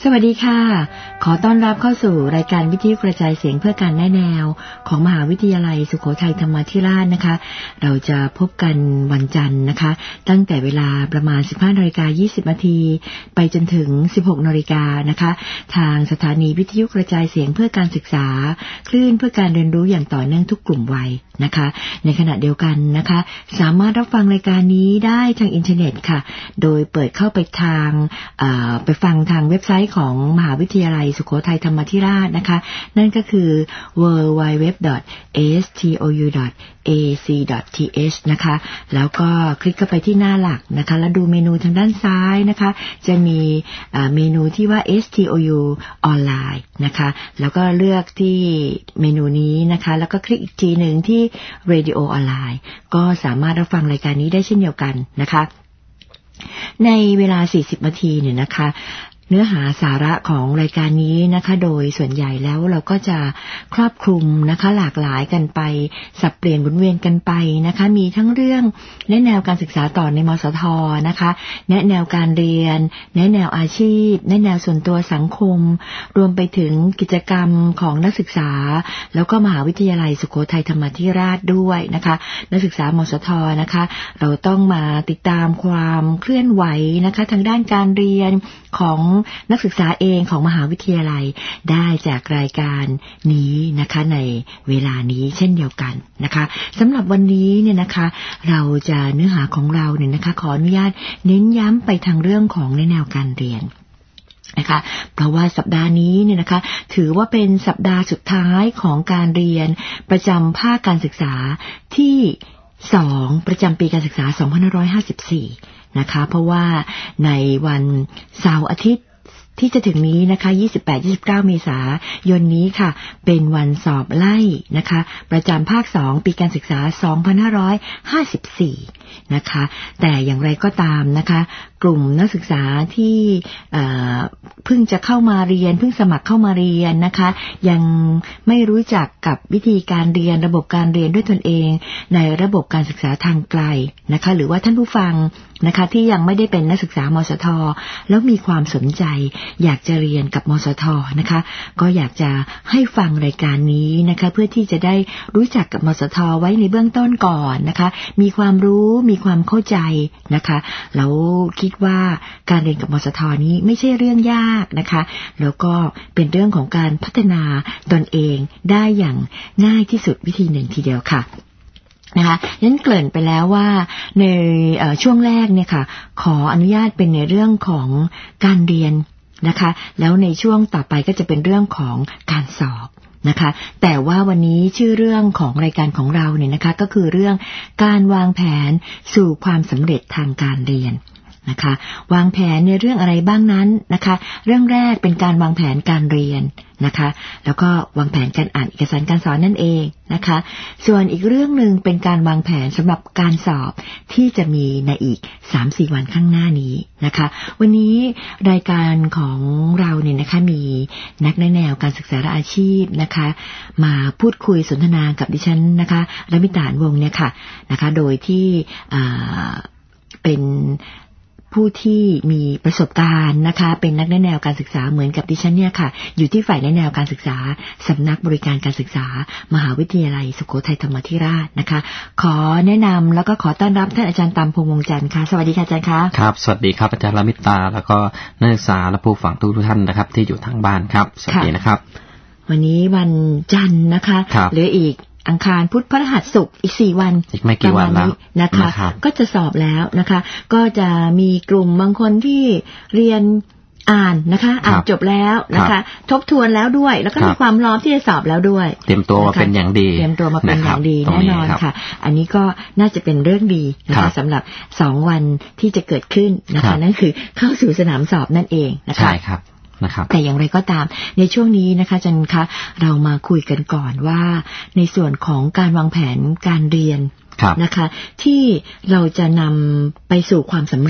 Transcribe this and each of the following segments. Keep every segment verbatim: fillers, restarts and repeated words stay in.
วัสดีค่ะขอต้อนรับเข้าสู่รายการวิทยุกระจายเสียงเพื่อการแนะแนวของมหาวิทยาลัยสุโขทัยธรรมาธิราชนะคะเราจะพบกันวันจันทร์นะคะตั้งแต่เวลาประมาณ สิบห้านาฬิกายี่สิบนาทีไปจนถึง สิบหกนาฬิกานะคะทางสถานีวิทยุกระจายเสียงเพื่อการศึกษาคลื่นเพื่อการเรียนรู้อย่างต่อเนื่องทุกกลุ่มวัยนะคะในขณะเดียวกันนะคะสามารถรับฟังรายการนี้ได้ทางอินเทอร์เน็ตค่ะโดยเปิดเข้าไปทางไปฟังทางเว็บไซต์ของมหาวิทยาลัยสุโขทัยธรรมาธิราชนะคะนั่นก็คือ ดับเบิลยู ดับเบิลยู ดับเบิลยู ดอท เอ เอส ที โอ ยู ดอท เอ ซี ดอท ที เอช นะคะแล้วก็คลิกเข้าไปที่หน้าหลักนะคะแล้วดูเมนูทางด้านซ้ายนะคะจะมีเมนูที่ว่า เอส ที โอ ยู ออนไลน์นะคะแล้วก็เลือกที่เมนูนี้นะคะแล้วก็คลิกอีกทีหนึ่งที่ Radio ออนไลน์ก็สามารถรับฟังรายการนี้ได้เช่นเดียวกันนะคะในเวลาสี่สิบนาทีเนี่ยนะคะเนื้อหาสาระของรายการนี้นะคะโดยส่วนใหญ่แล้วเราก็จะครอบคลุมนะคะหลากหลายกันไปสับเปลี่ยนหมุนเวียนกันไปนะคะมีทั้งเรื่องแนะแนวการศึกษาต่อในมสทนะคะแนะแนวการเรียนแนะแนวอาชีพแนะแนวส่วนตัวสังคมรวมไปถึงกิจกรรมของนักศึกษาแล้วก็มหาวิทยาลัยสุโขทัยธรรมาธิราชด้วยนะคะนักศึกษามสทนะคะเราต้องมาติดตามความเคลื่อนไหวนะคะทางด้านการเรียนของนักศึกษาเองของมหาวิทยาลัยได้จากรายการนี้นะคะในเวลานี้เช่นเดียวกันนะคะสำหรับวันนี้เนี่ยนะคะเราจะเนื้อหาของเราเนี่ยนะคะขออนุญาตเน้นย้ำไปทางเรื่องของแนวการเรียนนะคะเพราะว่าสัปดาห์นี้เนี่ยนะคะถือว่าเป็นสัปดาห์สุดท้ายของการเรียนประจำภาคการศึกษาที่สองประจำปีการศึกษาสองพันห้าร้อยห้าสิบสี่นะคะเพราะว่าในวันเสาร์อาทิตย์ที่จะถึงนี้นะคะ ยี่สิบแปด ยี่สิบเก้า เมษายนนี้ค่ะเป็นวันสอบไล่นะคะประจำภาคสองปีการศึกษาสองพันห้าร้อยห้าสิบสี่นะคะแต่อย่างไรก็ตามนะคะกลุ่มนักศึกษาที่เพิ่งจะเข้ามาเรียนเพิ่งสมัครเข้ามาเรียนนะคะยังไม่รู้จักกับวิธีการเรียนระบบการเรียนด้วยตนเองในระบบการศึกษาทางไกลนะคะหรือว่าท่านผู้ฟังนะคะที่ยังไม่ได้เป็นนักศึกษามสทแล้วมีความสนใจอยากจะเรียนกับมสทนะคะก็อยากจะให้ฟังรายการนี้นะคะเพื่อที่จะได้รู้จักกับมสทไว้ในเบื้องต้นก่อนนะคะมีความรู้มีความเข้าใจนะคะแล้วคิดว่าการเรียนกับมสทนี้ไม่ใช่เรื่องยากนะคะแล้วก็เป็นเรื่องของการพัฒนาตนเองได้อย่างง่ายที่สุดวิธีหนึ่งทีเดียวค่ะนะคะนั้นเกริ่นไปแล้วว่าในช่วงแรกเนี่ยค่ะขออนุญาตเป็นในเรื่องของการเรียนนะคะแล้วในช่วงต่อไปก็จะเป็นเรื่องของการสอบนะคะแต่ว่าวันนี้ชื่อเรื่องของรายการของเราเนี่ยนะคะก็คือเรื่องการวางแผนสู่ความสำเร็จทางการเรียนนะคะวางแผนในเรื่องอะไรบ้างนั้นนะคะเรื่องแรกเป็นการวางแผนการเรียนนะคะแล้วก็วางแผนการอ่านเอกสารการสอนนั่นเองนะคะส่วนอีกเรื่องนึงเป็นการวางแผนสำหรับการสอบที่จะมีในอีก สามถึงสี่ วันข้างหน้านี้นะคะวันนี้รายการของเราเนี่ยนะคะมีนักแนะแนวการศึกษาและอาชีพนะคะมาพูดคุยสนทนากับดิฉันนะคะรมิตา วงศ์เนี่ยค่ะนะคะโดยที่เป็นผู้ที่มีประสบการณ์นะคะเป็นนักแนะแนวการศึกษาเหมือนกับดิฉันเนี่ยค่ะอยู่ที่ฝ่ายแนะแนวการศึกษาสำนักบริการการศึกษามหาวิทยาลัยสุโขทัยธรรมาธิราชนะคะขอแนะนำแล้วก็ขอต้อนรับท่านอาจารย์ตามพงษ์วงศ์จันทร์ค่ะสวัสดีค่ะอาจารย์คะครับสวัสดีครับอาจารย์รมิตาแล้วก็นักศึกษาและผู้ฟังทุกท่านนะครับที่อยู่ทางบ้านครับสวัสดีนะครับวันนี้วันจันทร์นะคะเหลืออีกอังคารพุธพฤหัสศุกร์อีกสี่วันอีกไม่กี่วันแล้วนะคะก็จะสอบแล้วนะคะก็จะมีกลุ่มบางคนที่เรียนอ่านนะคะอ่านจบแล้วนะคะทบทวนแล้วด้วยแล้วก็มีความพร้อมที่จะสอบแล้วด้วยเตรียมตัวมาเป็นอย่างดีเตรียมตัวมาเป็นอย่างดีแน่นอนค่ะอันนี้ก็น่าจะเป็นเรื่องดีนะคะสำหรับสองวันที่จะเกิดขึ้นนะคะนั่นคือเข้าสู่สนามสอบนั่นเองนะคะใช่ครับนะครับแต่อย่างไรก็ตามในช่วงนี้นะคะอาจารย์คะเรามาคุยกันก่อนว่าในส่วนของการวางแผนการเรียนนะคะที่เราจะนำไปสู่ความสำเร็จ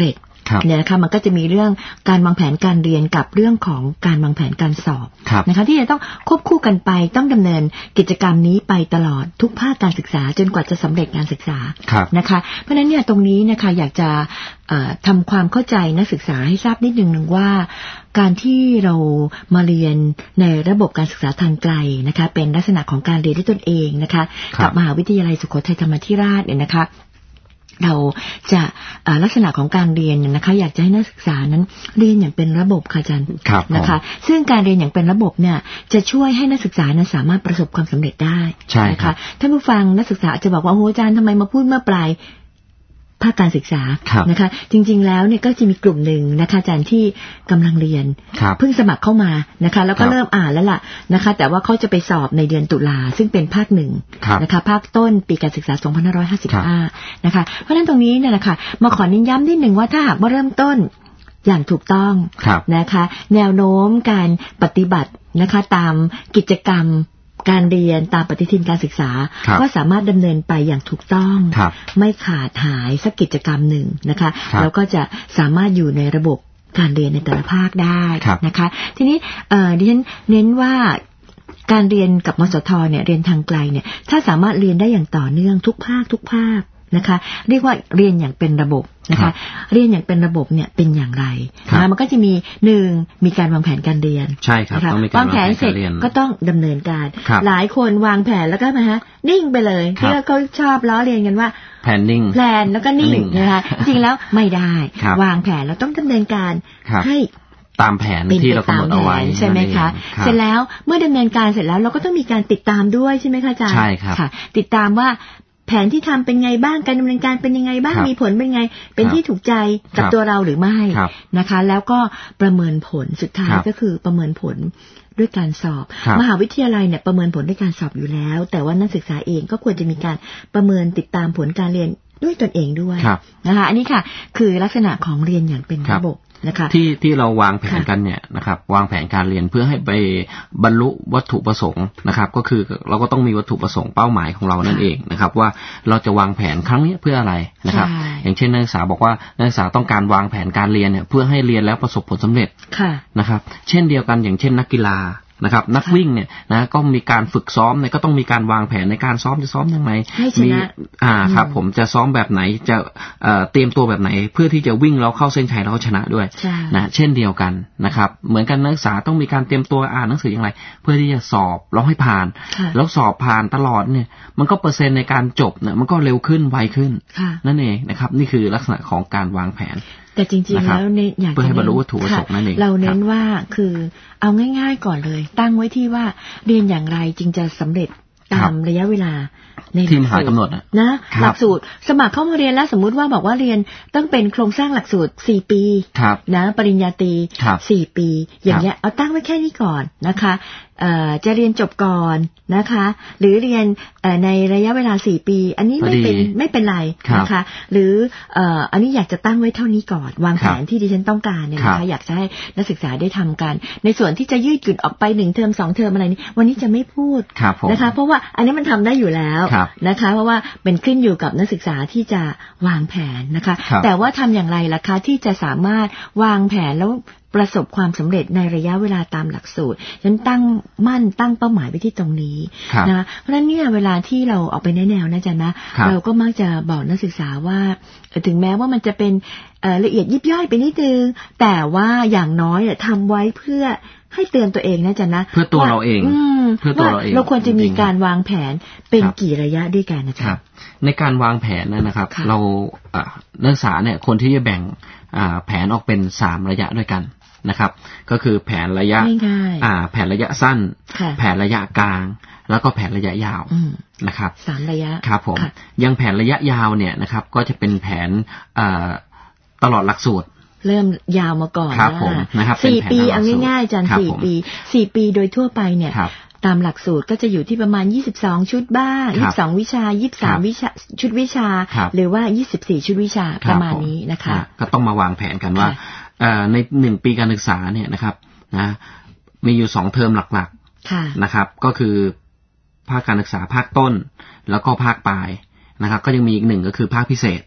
เนี่ยนะคะมันก็จะมีเรื่องการวางแผนการเรียนกับเรื่องของการวางแผนการสอบนะคะที่จะต้องควบคู่กันไปต้องดำเนินกิจกรรมนี้ไปตลอดทุกภาคการศึกษาจนกว่าจะสำเร็จการศึกษานะคะเพราะฉะนั้นเนี่ยตรงนี้นะคะอยากจะทำความเข้าใจนักศึกษาให้ทราบนิดนึงว่าการที่เรามาเรียนในระบบการศึกษาทางไกลนะคะเป็นลักษณะของการเรียนด้วยตนเองนะคะกับมหาวิทยาลัยสุโขทัยธรรมาธิราชเนี่ยนะคะเราจะลักษณะของการเรียนนะคะอยากจะให้นักศึกษานั้นเรียนอย่างเป็นระบบค่ะอาจารย์นะคะซึ่งการเรียนอย่างเป็นระบบเนี่ยจะช่วยให้นักศึกษานั้นสามารถประสบความสำเร็จได้นะคะท่านผู้ฟังนักศึกษาจะบอกว่าโอ้อาจารย์ทำไมมาพูดเมื่อปลายภาคการศึกษานะคะจริงๆแล้วเนี่ยก็จะมีกลุ่มหนึ่งนะคะอาจารย์ที่กำลังเรียนเพิ่งสมัครเข้ามานะคะแล้วก็เริ่มอ่านแล้วล่ะนะคะแต่ว่าเขาจะไปสอบในเดือนตุลาซึ่งเป็นภาคหนึ่งนะคะภาคต้นปีการศึกษาสองพันห้าร้อยห้าสิบห้านะคะเพราะฉะนั้นตรงนี้เนี่ยนะคะมาขอเน้นย้ำนิดหนึ่งว่าถ้าหากว่าเริ่มต้นอย่างถูกต้องนะคะแนวโน้มการปฏิบัตินะคะตามกิจกรรมการเรียนตามปฏิทินการศึกษาก็สามารถดำเนินไปอย่างถูกต้องไม่ขาดหายสักกิจกรรมหนึ่งนะคะแล้วก็จะสามารถอยู่ในระบบการเรียนในแต่ละภาคได้นะคะทีนี้ดิฉันเน้นว่าการเรียนกับมสทเนี่ยเรียนทางไกลเนี่ยถ้าสามารถเรียนได้อย่างต่อเนื่องทุกภาคทุกภาคนะคะเรียกว่าเรียนอย่างเป็นระบบนะคะเรียนอย่างเป็นระบบเนี่ยเป็นอย่างไรนะมันก็จะมีหนึ่งมีการวางแผนการเรียนใช่ครับต้องมีการวางแผนการเรียนก็ต้องดำเนินการหลายคนวางแผนแล้วก็มาฮะนิ่งไปเลยที่เขาชอบล้อเรียนกันว่าแผนนิ่งแผนแล้วก็นิ่งนะคะจริงแล้วไม่ได้วางแผนแล้วต้องดำเนินการให้ตามแผนที่เรากำหนดเอาไว้ใช่ไหมคะเสร็จแล้วเมื่อดำเนินการเสร็จแล้วเราก็ต้องมีการติดตามด้วยใช่ไหมคะอาจารย์ใช่ครับติดตามว่าแผนที่ทำเป็นไงบ้างการดำเนินการเป็นยังไงบ้างมีผลเป็นไงเป็นที่ถูกใจกับตัวเราหรือไม่นะคะแล้วก็ประเมินผลสุดท้ายก็คือประเมินผลด้วยการสอบมหาวิทยาลัยเนี่ยประเมินผลด้วยการสอบอยู่แล้วแต่ว่านักศึกษาเองก็ควรจะมีการประเมินติดตามผลการเรียนด้วยตนเองด้วยนะคะอันนี้ค่ะคือลักษณะของเรียนอย่างเป็นระบบนะคะที่ที่เราวางแผนกันเนี่ยนะครับวางแผนการเรียนเพื่อให้ไปบรรลุวัตถุประสงค์นะครับก็คือเราก็ต้องมีวัตถุประสงค์เป้าหมายของเรานั่นเองนะครับว่าเราจะวางแผนครั้งนี้เพื่ออะไรนะครับอย่างเช่นนักศึกษาบอกว่านักศึกษาต้องการวางแผนการเรียนเนี่ยเพื่อให้เรียนแล้วประสบผลสำเร็จนะครับเช่นเดียวกันอย่างเช่นนักกีฬานะครับนักวิ่งเนี่ยนะก็มีการฝึกซ้อมเนี่ยก็ต้องมีการวางแผนในการซ้อมจะซ้อมยังไงมีอ่าครับผมจะซ้อมแบบไหนจะเอ่อเตรียมตัวแบบไหนเพื่อที่จะวิ่งแล้วเข้าเส้นชัยแล้วชนะด้วยนะเช่นเดียวกันนะครับเหมือนกันนักศึกษาต้องมีการเตรียมตัวอ่านหนังสืออย่างไรเพื่อที่จะสอบแล้วให้ผ่านแล้วสอบผ่านตลอดเนี่ยมันก็เปอร์เซ็นต์ในการจบเนี่ยมันก็เร็วขึ้นไวขึ้นนั่นเองนะครับนี่คือลักษณะของการวางแผนแต่จริงๆแล้วเนี่ยอยากจะเน้นเราเน้นว่าคือเอาง่ายๆก่อนเลยตั้งไว้ที่ว่าเรียนอย่างไรจึงจะสำเร็จตามระยะเวลาในที่มหากำหนดนะหลักสูตรสมัครเข้ามาเรียนแล้วสมมุติว่าบอกว่าเรียนต้องเป็นโครงสร้างหลักสูตรสี่ปีนะปริญญาตรีสี่ปีอย่างเงี้ยเอาตั้งไว้แค่นี้ก่อนนะคะจะเรียนจบก่อนนะคะหรือเรียนในระยะเวลาสี่ปีอันนี้ไม่เป็นไม่เป็นไรนะคะหรืออันนี้อยากจะตั้งไว้เท่านี้ก่อนวางแผนที่ดิฉันต้องการเนี่ยนะคะอยากจะให้นักศึกษาได้ทำกันในส่วนที่จะยืดหยุ่นออกไปหนึ่งเทอมสองเทอมอะไรนี้วันนี้จะไม่พูดนะคะเพราะว่าอันนี้มันทำได้อยู่แล้วนะคะเพราะว่าเป็นขึ้นอยู่กับนักศึกษาที่จะวางแผนนะคะแต่ว่าทำอย่างไรล่ะคะที่จะสามารถวางแผนแล้วประสบความสำเร็จในระยะเวลาตามหลักสูตรฉะนั้นตั้งมั่นตั้งเป้าหมายไว้ที่ตรงนี้นะเพราะฉะนั้นเนี่ยเวลาที่เราออกไปในแนวนะจ๊ะนะเราก็มักจะบอกนักศึกษาว่าถึงแม้ว่ามันจะเป็นละเอียดยิบย่อยไปนิดนึงแต่ว่าอย่างน้อยทำไว้เพื่อให้เตือนตัวเองนะจ๊ะนะเพื่อตัวเราเองเพื่อตัวเราเองเราควรจะมีการวางแผนเป็นกี่ระยะด้วยกันนะจ๊ะในการวางแผนนะครับเรานักศึกษาเนี่ยคนที่จะแบ่งแผนออกเป็นสามระยะด้วยกันนะครับก็คือแผนระยะอ่าแผนระยะสั้นแผนระยะกลางแล้วก็แผนระยะยาวนะครับสามระยะครับผมยังแผนระยะยาวเนี่ยนะครับก็จะเป็นแผนอ่าตลอดหลักสูตรเริ่มยาวมาก่อนครับผมนะครับสี่ปีเอาง่ายๆจันสี่ปีสี่ปีโดยทั่วไปเนี่ยตามหลักสูตรก็จะอยู่ที่ประมาณยี่สิบสองชุดบ้างยี่สิบสองวิชายี่สิบสามวิชาชุดวิชาหรือว่ายี่สิบสี่ชุดวิชาประมาณนี้นะคะก็ต้องมาวางแผนกันว่าในหนึ่งปีการศึกษาเนี่ยนะครับนะมีอยู่สองเทอมหลักๆนะครับก็คือภาคการศึกษาภาคต้นแล้วก็ภาคปลายนะครับก็ยังมีอีกหนึ่งก็คือภาคพิเศษ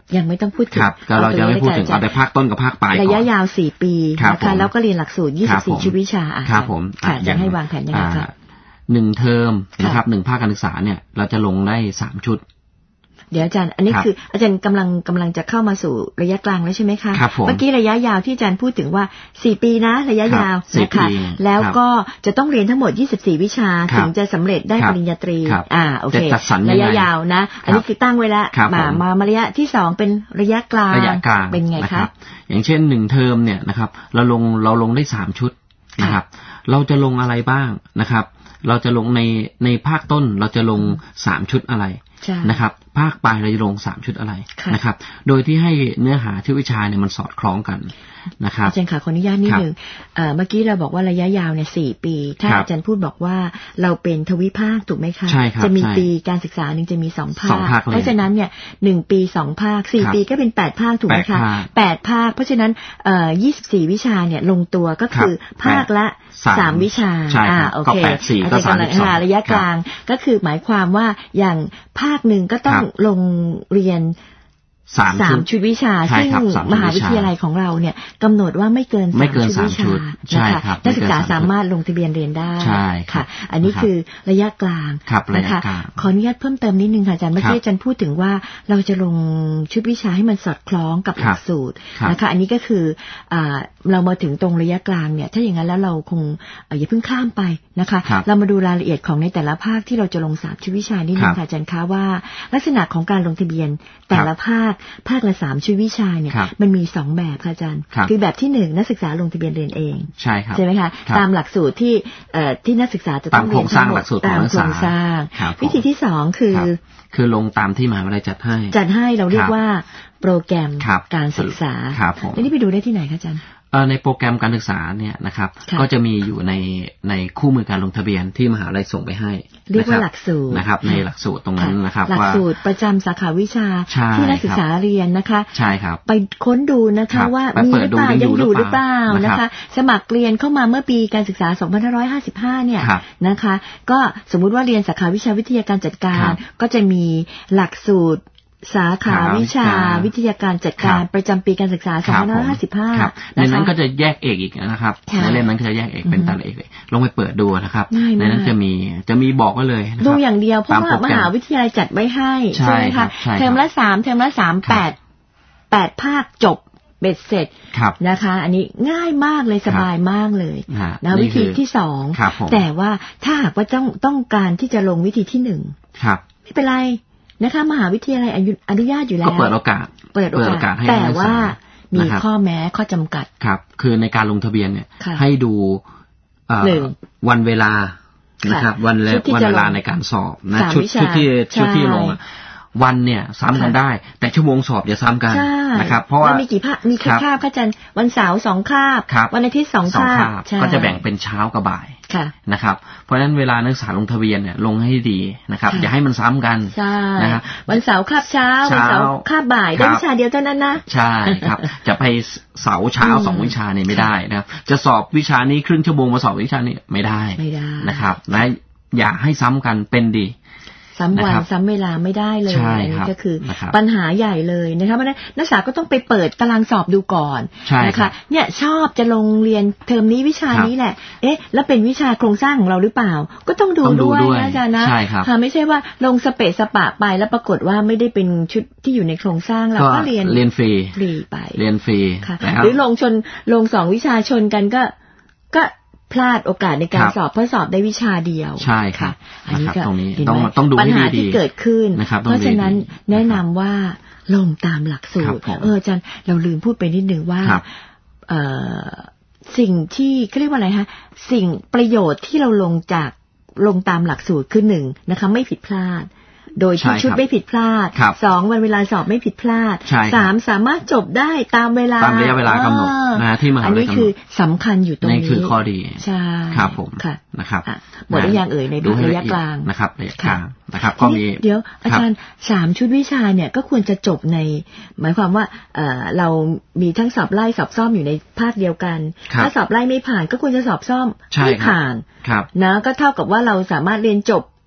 ยังไม่ต้องพูดถึงครับก็เราจะไม่พูดถึงเอาแต่ภาคต้นกับภาคปลายระยะยาวสี่ปีนะคะแล้วก็เรียนหลักสูตรยี่สิบสี่ชุดวิชาครับผมค่ะจะให้วางแผนยังไงคะหนึ่งเทอมนะครับหนึ่งภาคการศึกษาเนี่ยเราจะลงได้สามชุดเดี๋ยวอาจารย์อันนี้คืออาจารย์กำลังกำลังจะเข้ามาสู่ระยะกลางแล้วใช่ไหมคะเมื่อกี้ระยะยาวที่อาจารย์พูดถึงว่าสี่ปีนะระยะยาวนะคะแล้วก็จะต้องเรียนทั้งหมดยี่สิบสี่วิชาถึงจะสำเร็จได้ปริญญาตรีอ่าโอเคระยะยาวนะอันนี้คือตั้งไว้แล้วมามาระยะที่สองเป็นระยะกลางระยะกลางเป็นไงคะอย่างเช่นหนึ่งเทอมเนี่ยนะครับเราลงเราลงได้สามชุดนะครับเราจะลงอะไรบ้างนะครับเราจะลงในในภาคต้นเราจะลงสามชุดอะไรนะครับภาคปลายเราจะลงสามชุดอะไรนะครับโดยที่ให้เนื้อหาที่วิชาเนี่ยมันสอดคล้องกันนะครับอาจารย์ค่ะขออนุญาตนิดนึงเมื่อกี้เราบอกว่าระยะยาวเนี่ยสี่ปีถ้าอาจารย์พูดบอกว่าเราเป็นทวิภาคถูกไหมคะจะมีปีการศึกษาหนึ่งจะมีสองภาคเพราะฉะนั้นเนี่ยหนึ่งปีสองภาคสี่ปีก็เป็นแปดภาคถูกไหมคะแปดภาคเพราะฉะนั้นยี่สิบสี่วิชาเนี่ยลงตัวก็คือภาคละสามวิชาอ่าโอเคอาจารย์กำลังหาระยะกลางก็คือหมายความว่าอย่างภาคหนึ่งก็ต้องลงเรียนสามชุดวิชาซึ่งมหาวิทยาลัยของเราเนี่ยกำหนดว่าไม่เกินสามชุดวิชานะคะนักศึกษาสามารถลงทะเบียนเรียนได้ค่ะอันนี้คือระยะกลางนะคะขออนุญาตเพิ่มเติมนิดนึงค่ะอาจารย์เมื่อกี้อาจารย์พูดถึงว่าเราจะลงชุดวิชาให้มันสอดคล้องกับหลักสูตรนะคะอันนี้ก็คือเรามาถึงตรงระยะกลางเนี่ยถ้าอย่างนั้นแล้วเราคงอย่าเพิ่งข้ามไปนะคะเรามาดูรายละเอียดของในแต่ละภาคที่เราจะลงสามชุดวิชานิดนึงค่ะอาจารย์คะว่าลักษณะของการลงทะเบียนแต่ละภาคภาคละสามชุดวิชาเนี่ยมันมีสองแบบค่ะอาจารย์คือแบบที่หนึ่งนักศึกษาลงทะเบียนเรียนเองใช่ครับใช่ไหมคะตามหลักสูตรที่ที่นักศึกษาจะต้องเรียนทั้งหมดตามโครงสร้างวิธีที่สองคือคือลงตามที่มหาวิทยาลัยจัดให้จัดให้เราเรียกว่าโปรแกรมการศึกษาแล้วนี่ไปดูได้ที่ไหนคะอาจารย์ในโปรแกรมการศึกษาเนี่ยนะครับก็จะมีอยู่ในในคู่มือการลงทะเบียนที่มหาวิทยาลัยส่งไปให้เรียกว่าหลักสูตรนะครับในหลักสูตรตรงนั้นนะครับหลักสูตรประจำสาขาวิชาที่นักศึกษาเรียนนะคะใช่ครับไปค้นดูนะคะว่ามีหรือเปล่ายังอยู่หรือเปล่านะคะสมัครเรียนเข้ามาเมื่อปีการศึกษาสองพันห้าร้อยห้าสิบห้าเนี่ยนะคะก็สมมุติว่าเรียนสาขาวิชาวิทยาการจัดการก็จะมีหลักสูตรสาขาวิชาวิทยาการจัดการประจำปีการศึกษาสองพันห้าร้อยห้าสิบห้าในนั้นก็จะแยกเอกอีกนะครับในเล่มนั้นก็จะแยกเอกเป็นแต่ละเอกเลยลองไปเปิดดูนะครับในนั้นจะมีจะมีบอกไว้เลยดูอย่างเดียวเพราะว่ามหาวิทยาลัยจัดไว้ให้ใช่ไหมคะเทอมละสามเทอมละสามแปดแปดภาคจบเบ็ดเสร็จนะคะอันนี้ง่ายมากเลยสบายมากเลยนะวิธีที่สองแต่ว่าถ้าหากว่าต้องต้องการที่จะลงวิธีที่หนึ่งไม่เป็นไรนะคะมหาวิทยาลัยอนุญาตอยู่แล้วก็เปิดโอกาสเปิดโอกาสแต่ว่ามีข้อแม้ข้อจำกัดครับคือในการลงทะเบียนเนี่ยให้ดูวันเวลานะครับวันวันเวลาในการสอบนะชุดชุดที่ชุดที่ลงวันเนี่ยซ้ำกันได้แต่ชั่วโมงสอบอย่าซ้ำกันนะครับเพราะว่ามีกี่ภาคมีกี่คาบคะอาจารย์วันเสาร์สองคาบวันอาทิตย์สองคาบก็จะแบ่งเป็นเช้ากับบ่ายนะครับเพราะฉะนั้นเวลานักศึกษาลงทะเบียนเนี่ยลงให้ดีนะครับอย่าให้มันซ้ำกันนะครับวันเสาร์คาบเช้าวันเสาร์คาบบ่ายได้วิชาเดียวเท่านั้นนะใช่ครับจะไปเสาร์เช้าสองวิชาเนี่ยไม่ได้นะครับจะสอบวิชานี้ครึ่งชั่วโมงมาสอบวิชานี้ไม่ได้นะครับและอย่าให้ซ้ำกันเป็นดีซ้ำวันซ้ำเวลาไม่ได้เลยอันนี้ก็คือปัญหาใหญ่เลยนะคะเพราะฉะนั้นนักศึกษาก็ต้องไปเปิดตารางสอบดูก่อนนะคะเนี่ยชอบจะลงเรียนเทอมนี้วิชานี้แหละเอ๊ะแล้วเป็นวิชาโครงสร้างของเราหรือเปล่าก็ต้องดูด้วยนะอาจารย์นะค่ะไม่ใช่ว่าลงสเปะสปะไปแล้วปรากฏว่าไม่ได้เป็นชุดที่อยู่ในโครงสร้างเราก็เรียนเรียนฟรีฟรีไปเรียนฟรีหรือลงชนลงสองวิชาชนกันก็ก็พลาดโอกาสในการสอบเพราะสอบได้วิชาเดียวใช่ค่ะอันนี้ก็ตรงนี้ต้องต้องดูให้ดีปัญหาที่เกิดขึ้นเพราะฉะนั้นแนะนำว่าลงตามหลักสูตรเอออาจารย์เราลืมพูดไปนิดนึงว่าสิ่งที่เขาเรียกว่าอะไรฮะสิ่งประโยชน์ที่เราลงจากลงตามหลักสูตรคือหนึ่งนะคะไม่ผิดพลาดโดยที่ชุดไม่ผิดพลาดสองวันเวลาสอบไม่ผิดพลาดสามสามารถจบได้ตามเวลาตามระยะเวลากำหนดนะที่มหาวิทยาลัยอันนี้คือสำคัญอยู่ตรงนี้นี่คือข้อดีใช่ครับผมค่ะนะครับหมดได้ยังเอ่ยในระยะกลางนะครับระยะกลางนะครับก็มีเดี๋ยวอาจารย์สามชุดวิชาเนี่ยก็ควรจะจบในหมายความว่าเรามีทั้งสอบไล่สอบซ่อมอยู่ในภาคเดียวกันถ้าสอบไล่ไม่ผ่านก็ควรจะสอบซ่อมไม่ผ่านนะก็เท่ากับว่าเราสามารถเรียนจบ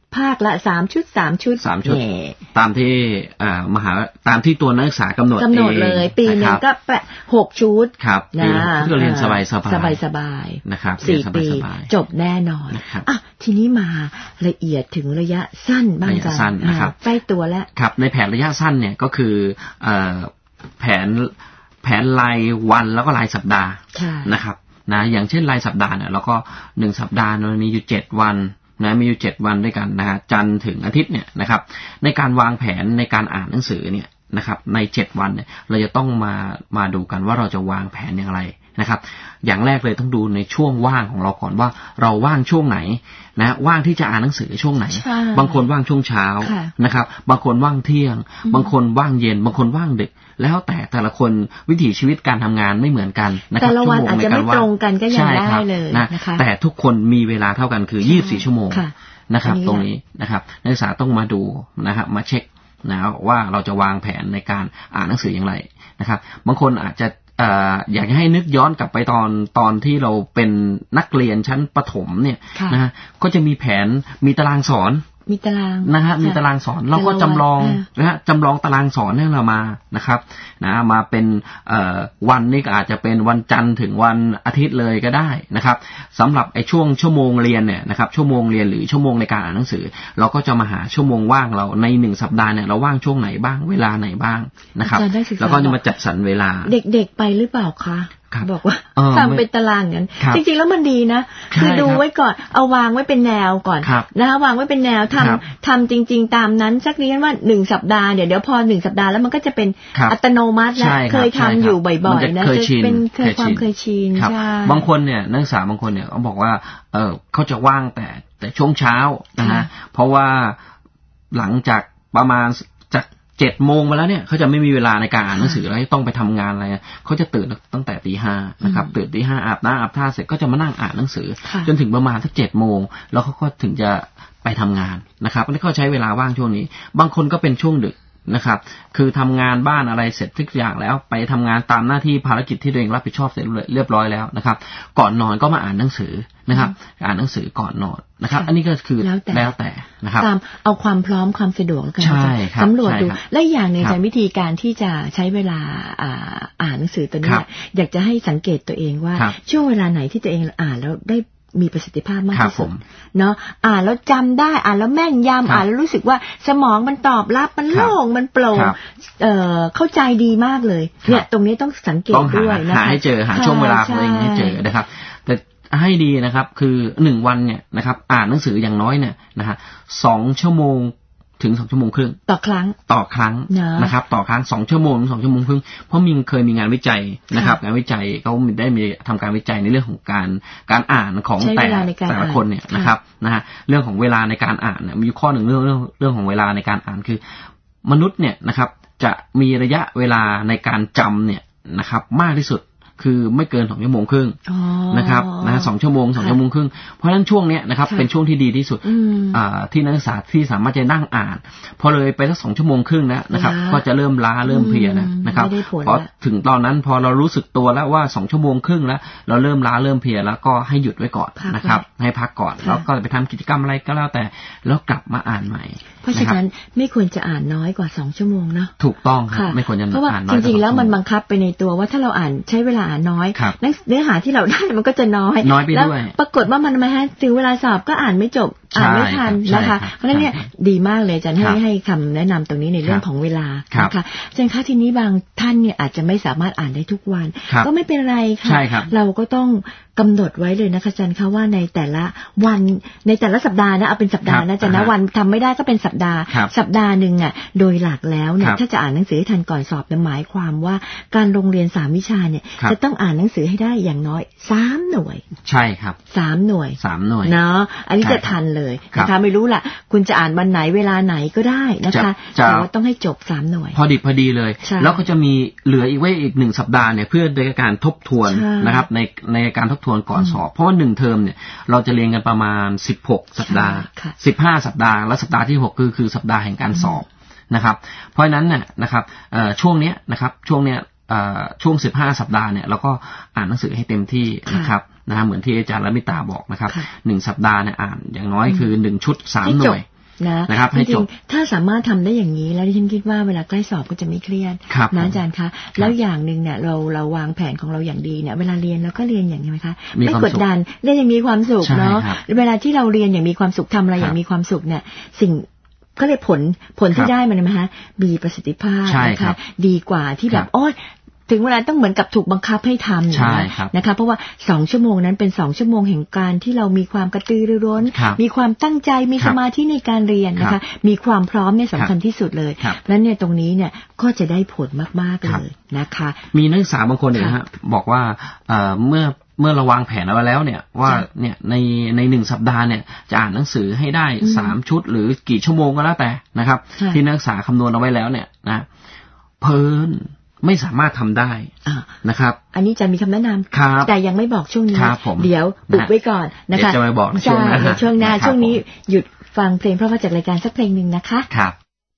ภาคละสามชุดสามชุดสามชุดตามที่มหาตามที่ตัวนักศึกษากำหนดกำหนดเลยปีนึงก็แปะหกชุดครับนะเพื่อเรียนสบายสบายสบายสบายนะครับสี่ปีจบแน่นอนอ่ะทีนี้มาละเอียดถึงระยะสั้นบ้างจ้ะใกล้ตัวแล้วครับในแผนระยะสั้นเนี่ยก็คือแผนแผนรายวันแล้วก็รายสัปดาห์นะครับนะอย่างเช่นรายสัปดาห์เนี่ยเราก็หนึ่งสัปดาห์มันมีอยู่เจ็ดวันนะมีอยู่เจ็ดวันด้วยกันนะฮะจันทร์ถึงอาทิตย์เนี่ยนะครับในการวางแผนในการอ่านหนังสือเนี่ยนะครับในเจ็ดวันเนี่ยเราจะต้องมามาดูกันว่าเราจะวางแผนอย่างไรนะครับอย่างแรกเลยต้องดูในช่วงว่างของเราก่อนว่าเราว่างช่วงไหนนะว่างที่จะอ่านหนังสือช่วงไหนบางคนว่างช่วงเช้านะครับบางคนว่างเที่ยงบางคนว่างเย็นบางคนว่างดึกแล้วแต่แต่ละคนวิถีชีวิตการทำงานไม่เหมือนกันนะครับชั่วโมงในการว่างอาจจะไม่ตรงกันก็ยังได้เลยนะคะแต่ทุกคนมีเวลาเท่ากันคือยี่สิบสี่ชั่วโมงนะครับตรงนี้นะครับนักศึกษาต้องมาดูนะครับมาเช็คนะว่าเราจะวางแผนในการอ่านหนังสืออย่างไรนะครับบางคนอาจจะอยากให้นึกย้อนกลับไปตอนตอนที่เราเป็นนักเรียนชั้นประถมเนี่ยนะฮะก็จะมีแผนมีตารางสอนมีตารางนะฮะมีตารางสอนเราก็จำลองนะฮะจำลองตารางสอนให้เรามานะครับนะมาเป็นวันนี้ก็อาจจะเป็นวันจันทร์ถึงวันอาทิตย์เลยก็ได้นะครับสำหรับไอ้ช่วงชั่วโมงเรียนเนี่ยนะครับชั่วโมงเรียนหรือชั่วโมงในการอ่านหนังสือเราก็จะมาหาชั่วโมงว่างเราในหนึ่งสัปดาห์เนี่ยเราว่างช่วงไหนบ้างเวลาไหนบ้างนะครับแล้วก็จะมาจัดสรรเวลาเด็กๆไปหรือเปล่าคะบอกว่าทำเป็นตารางอย่างนั้นจริงๆแล้วมันดีนะคือดูไว้ก่อนเอาวางไว้เป็นแนวก่อนนะคะวางไว้เป็นแนวทำทำจริงๆตามนั้นสักนี้ว่าหนึ่งสัปดาห์เดี๋ยวเดี๋ยวพอหนึ่งสัปดาห์แล้วมันก็จะเป็นอัตโนมัติแล้วเคยทำอยู่บ่อยๆนะจะเป็นเคยความเคยชินใช่บางคนเนี่ยนักศึกษาบางคนเนี่ยเขาบอกว่าเออเขาจะว่างแต่แต่ช่วงเช้านะฮะเพราะว่าหลังจากประมาณจากเจ็ดโมงมาแล้วเนี่ยเขาจะไม่มีเวลาในการอ่านหนังสือแล้วต้องไปทำงานอะไรเขาจะตื่นตั้งแต่ตีห้านะครับตื่นตีห้าอาบน้ำอาบท่าเสร็จก็จะมานั่งอ่านหนังสือจนถึงประมาณสักเจ็ดโมงแล้วเขาก็ถึงจะไปทำงานนะครับแล้วเขาใช้เวลาว่างช่วงนี้บางคนก็เป็นช่วงดึกนะครับคือทำงานบ้านอะไรเสร็จทุกอย่างแล้วไปทำงานตามหน้าที่ภารกิจที่ตัวเองรับผิดชอบเสร็จเรียบร้อยแล้วนะครับก่อนนอนก็มาอ่านหนังสือนะครับอ่านหนังสือก่อนนอนนะครับอันนี้ก็คือแล้วแต่นะครับตามเอาความพร้อมความสะดวกกันสำรวจดูและอย่างในวิธีการที่จะใช้เวลาอ่านหนังสือตัวนี้อยากจะให้สังเกตตัวเองว่าช่วงเวลาไหนที่ตัวเองอ่านแล้วได้มีประสิทธิภาพมากที่สุดเนาะอ่านแล้วจำได้อ่านแล้วแม่นยำอ่านแล้วรู้สึกว่าสมองมันตอบรับมันโล่งมันโปร่งเอ่อเข้าใจดีมากเลยเนี่ยตรงนี้ต้องสังเกตด้วยนะคะหาให้เจอหาช่วงเวลาของตัวเองให้เจอนะครับแต่ให้ดีนะครับคือหนึ่งวันเนี่ยนะครับอ่านหนังสืออย่างน้อยเนี่ยนะฮะสองชั่วโมงถึงสองชั่วโมงครึ่งต่อครั้งต่อครั้งนะครับต่อครั้งสองชั่วโมงสองชั่วโมงครึ่งเพราะมีเคยมีงานวิจัยนะครับงานวิจัยเขาได้มีทำการวิจัยในเรื่องของการการอ่านของแต่แต่ละคนเนี่ยนะครับนะฮะเรื่องของเวลาในการอ่านเนี่ยมีข้อหนึ่งเรื่องเรื่องเรื่องของเวลาในการอ่านคือมนุษย์เนี่ยนะครับจะมีระยะเวลาในการจำเนี่ยนะครับมากที่สุดคือไม่เกินสองชั่วโมงครึ่งนะครับนะสองชั่วโมงสองชั่วโมงครึ่งเพราะฉะนั้นช่วงเนี้ยนะครับเป็นช่วงที่ดีที่สุดที่นักศึกษาที่สามารถจะนั่งอ่านพอเลยไปสักสองชั่วโมงครึ่งนะนะครับก็จะเริ่มล้าเริ่มเพลียนะนะครับเพราะถึงตอนนั้นพอเรารู้สึกตัวแล้วว่าสองชั่วโมงครึ่งแล้วเราเริ่มล้าเริ่มเพลียแล้วก็ให้หยุดไว้ก่อนนะครับให้พักก่อนแล้วก็ไปทำกิจกรรมอะไรก็แล้วแต่แล้วกลับมาอ่านใหม่เพราะฉะนั้นไม่ควรจะอ่านน้อยกว่าสองชั่วโมงเนาะถูกต้องครับไม่ควรจะอ่านน้อยเพราะว่าจริงๆแล้วมันบังคับไปในตัวว่าถ้าเราอ่านใช้เวลาอ่านน้อยเนื้อหาที่เราได้มันก็จะน้อยน้อยไปด้วยปรากฏว่ามันมาฮะถึงเวลาสอบก็อ่านไม่จบอ่านไม่ทันนะคะเพราะฉะนั้นเนี่ยดีมากเลยอาจารย์ให้ให้คำแนะนำตรงนี้ในเรื่องของเวลานะคะอาจารย์คะทีนี้บางท่านเนี่ยอาจจะไม่สามารถอ่านได้ทุกวันก็ไม่เป็นไรค่ะเราก็ต้องกำหนดไว้เลยนะคะอาจารย์คะว่าในแต่ละวันในแต่ละสัปดาห์นะเอาเป็นสัปดาห์นะอาจารย์นะวันทำไม่ได้ก็เป็นสัปดาห์สัปดาห์หนึ่งอ่ะโดยหลักแล้วเนี่ยถ้าจะอ่านหนังสือให้ทันก่อนสอบหมายความว่าการโรงเรียนสามวิชาเนี่ยจะต้องอ่านหนังสือให้ได้อย่างน้อยสามหน่วยใช่ครับสามหน่วยสามหน่วยเนาะอันนี้จะทันเลยนะคะไม่รู้ล่ะคุณจะอ่านวันไหนเวลาไหนก็ได้นะคะแต่ว่าต้องให้จบสามหน่วยพอดิบพอดีเลยแล้วก็จะมีเหลืออีกไว้อีกหนึ่งสัปดาห์เนี่ยเพื่อโดยการทบทวนนะครับในในการทบทวนก่อนสอบเพราะว่าหนึ่งเทอมเนี่ยเราจะเรียนกันประมาณสิบหกสัปดาห์สิบห้าสัปดาห์แล้วสัปดาห์ที่หกคือคือสัปดาห์แห่งการสอบนะครับเพราะฉะนั้นเนี่ยนะครับช่วงเนี้ยนะครับช่วงเนี้ยช่วงสิบห้าสัปดาห์เนี่ยเราก็อ่านหนังสือให้เต็มที่นะครับนะเหมือนที่อาจารย์ละมิตาบอกนะครับหนึ่งสัปดาห์เนี่ยอ่านอย่างน้อยคือหนึ่งชุดสามหน่วยนะนะครับให้จบถ้าสามารถทำได้อย่างนี้แล้วดิฉันคิดว่าเวลาใกล้สอบก็จะไม่เครียดนะอาจารย์คะแล้วอย่างนึงเนี่ยเราเราวางแผนของเราอย่างดีเนี่ยเวลาเรียนเราก็เรียนอย่างนี้ไหมคะไม่กดดันเรียนอย่างมีความสุขเนาะเวลาที่เราเรียนอย่างมีความสุขทำอะไรอย่างมีความสุขเนี่ยสิ่งก็เลยผลผลที่ได้มันไหมคะมีประสิทธิภาพนะคะดีกว่าที่แบบโอ๊ยถึงเวลาต้องเหมือนกับถูกบังคับให้ทำนะคะเพราะว่าสองชั่วโมงนั้นเป็นสองชั่วโมงแห่งการที่เรามีความกระตือรือร้นมีความตั้งใจมีสมาธิในการเรียนนะคะมีความพร้อมเนี่ยสำคัญที่สุดเลยแล้วเนี่ยตรงนี้เนี่ยก็จะได้ผลมากๆเลยนะคะมีนักศึกษาบางคนเนี่ยฮะบอกว่าเมื่อเมื่อเราวางแผนเอาไว้แล้วเนี่ยว่าเนี่ยในในหนึ่งสัปดาห์เนี่ยจะอ่านหนังสือให้ได้สามชุดหรือกี่ชั่วโมงก็แล้วแต่นะครับที่นักศึกษาคำนวณเอาไว้แล้วเนี่ยนะเพลินไม่สามารถทำได้นะครับอันนี้จะมีคำแนะนำแต่ยังไม่บอกช่วงนี้เดี๋ยวปุกไว้ก่อนนะคะจะไม่บอกช่วงหน้าช่วงหน้าช่วงนี้หยุดฟังเพลงเพราะว่าจากรายการสักเพลงนึงนะคะครับ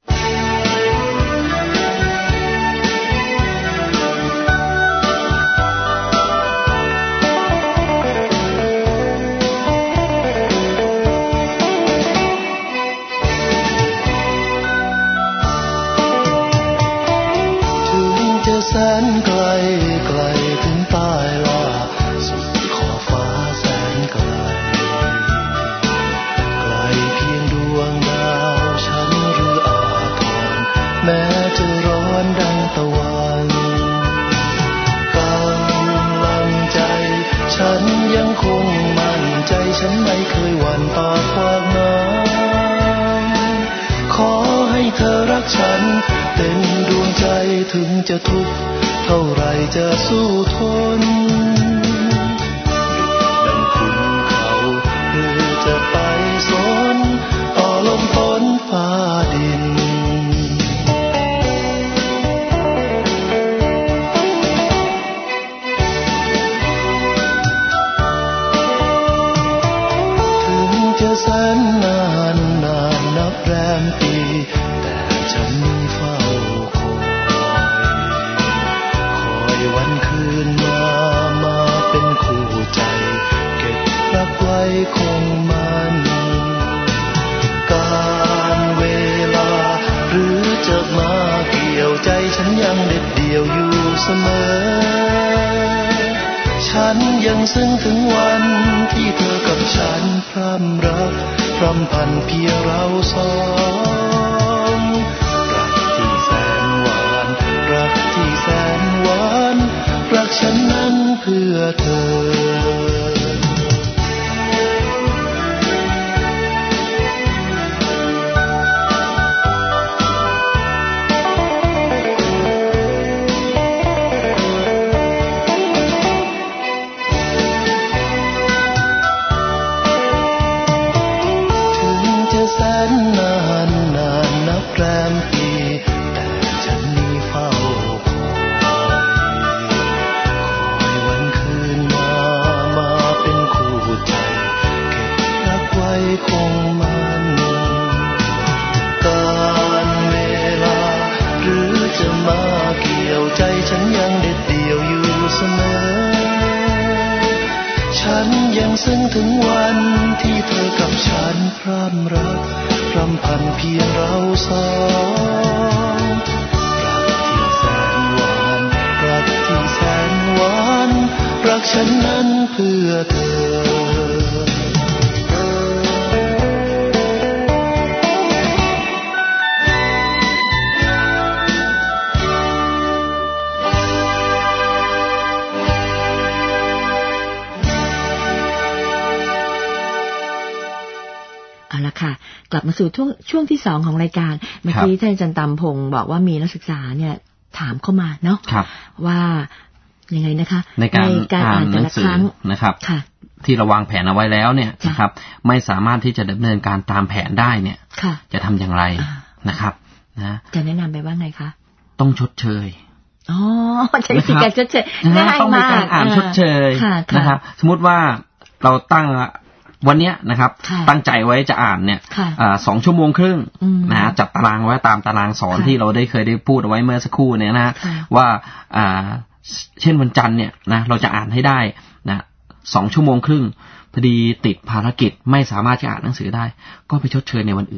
แสนไกลไกลถึงใต้ล่าสุดขอบฟ้าแสนไกลไกลเพียงดวงดาวฉันหรืออาทรแม้จะร้อนดังตะวันกำลังใจฉันยังคงมั่นใจฉันไม่เคยหวั่นต่อความหนาวขอให้เธอรักฉันเต็มดวงใจถึงจะทุกข์เท่าไรจะสู้ทนดังคุณเขาหรือจะไปสนต่อลมฝนฟ้าดินถึงจะแสนนานนานนับแรมปีแต่ฉันเฝ้าวันคืนมามาเป็นคู่ใจเก็บรักไว้คงมันการเวลาหรือจะมาเกี่ยวใจฉันยังเด็ดเดี่ยวอยู่เสมอฉันยังซึ้งถึงวันที่เธอกับฉันพร่ำรักพร่ำพันเพียงเราสองรักที่แสนหวานรักที่แสนหวานรักฉันนั้นเพื่อเธอถึงจะแสนนานนานนับแรมปีแต่ฉันนี้เฝ้าคงมันการเวลาหรือจะมาเกี่ยวใจฉันยังเด็ดเดี่ยวอยู่เสมอฉันยังซึ้งถึงวันที่เธอกับฉันพร่ำรักพร่ำพันเพียงเราสองรักที่แสนหวานรักที่แสนหวานรักฉันนั้นเพื่อเธอกลับมาสู่ช่วงช่วงที่สองของรายการเมื่อกี้ท่านอาจารย์ตำพงศ์บอกว่ามีนักศึกษาเนี่ยถามเข้ามาเนาะว่ายังไงนะคะในการการอ่านหนังสือนะครับที่เราวางแผนเอาไว้แล้วเนี่ยนะครับไม่สามารถที่จะดำเนินการตามแผนได้เนี่ยจะทำอย่างไรนะครับนะจะแนะนำไปว่าไงคะต้องชดเชยอ๋อใช้วิธีการชดเชยง่ายมากอ่านชดเชยนะครับสมมติว่าเราตั้งวันนี้นะครับตั้งใจไว้จะอ่านเนี่ยสองชั่วโมงครึ่งนะจัดตารางไว้ตามตารางสอนที่เราได้เคยได้พูดเอาไว้เมื่อสักครู่เนี่ยนะว่าเช่นวันจันทร์เนี่ยนะเราจะอ่านให้ได้นะสองชั่วโมงครึ่งพอดีติดภารกิจไม่สามารถจะอ่านหนังสือได้ก็ไปชดเชยในวันอื่น